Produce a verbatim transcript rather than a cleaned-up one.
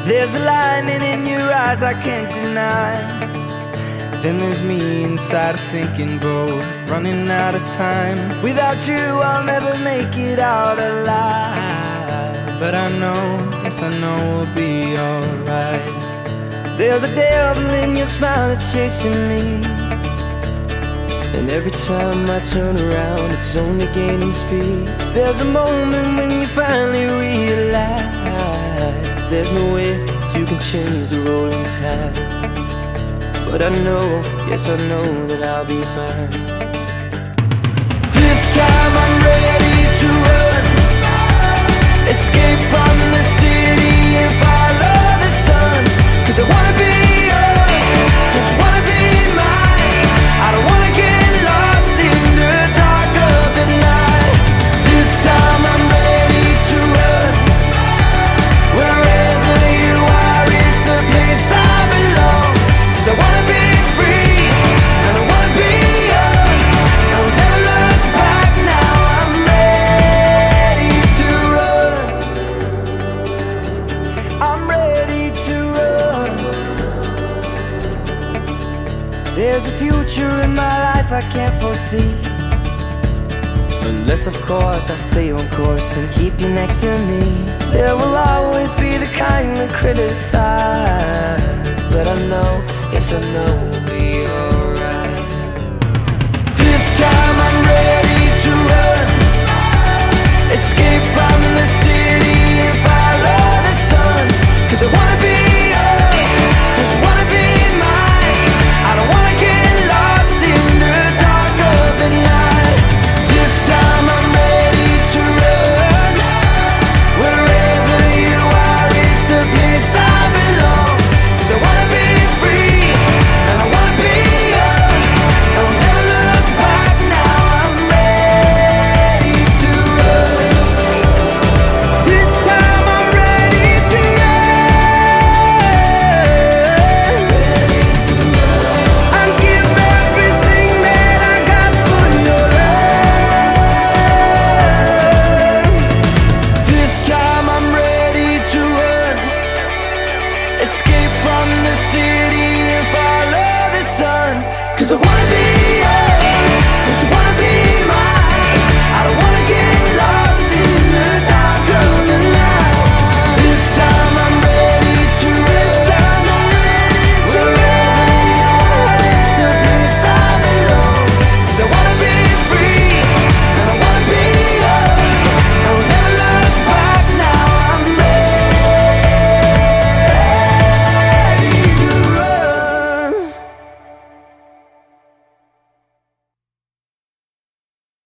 There's a lightning in your eyes I can't deny. Then there's me inside a sinking boat, running out of time. Without you I'll never make it out alive. But I know, yes I know we'll be alright. There's a devil in your smile that's chasing me, and every time I turn around it's only gaining speed. There's a moment when you finally realize there's no way you can change the rolling tide. But I know, yes I know that I'll be fine. This time I'm ready to run, escape from the city and follow the sun. Cause I wanna be yours, don't you wanna be mine? I don't wanna get lost in the dark of the night. This time I'm ready to run, wherever you are is the place I belong. Cause I wanna be free, and I wanna be young. I will never look back now, I'm ready to run. I'm ready to run. There's a future in my life I can't foresee, unless of course I stay on course and keep you next to me. There will always be the kind that criticize, but I know, yes I know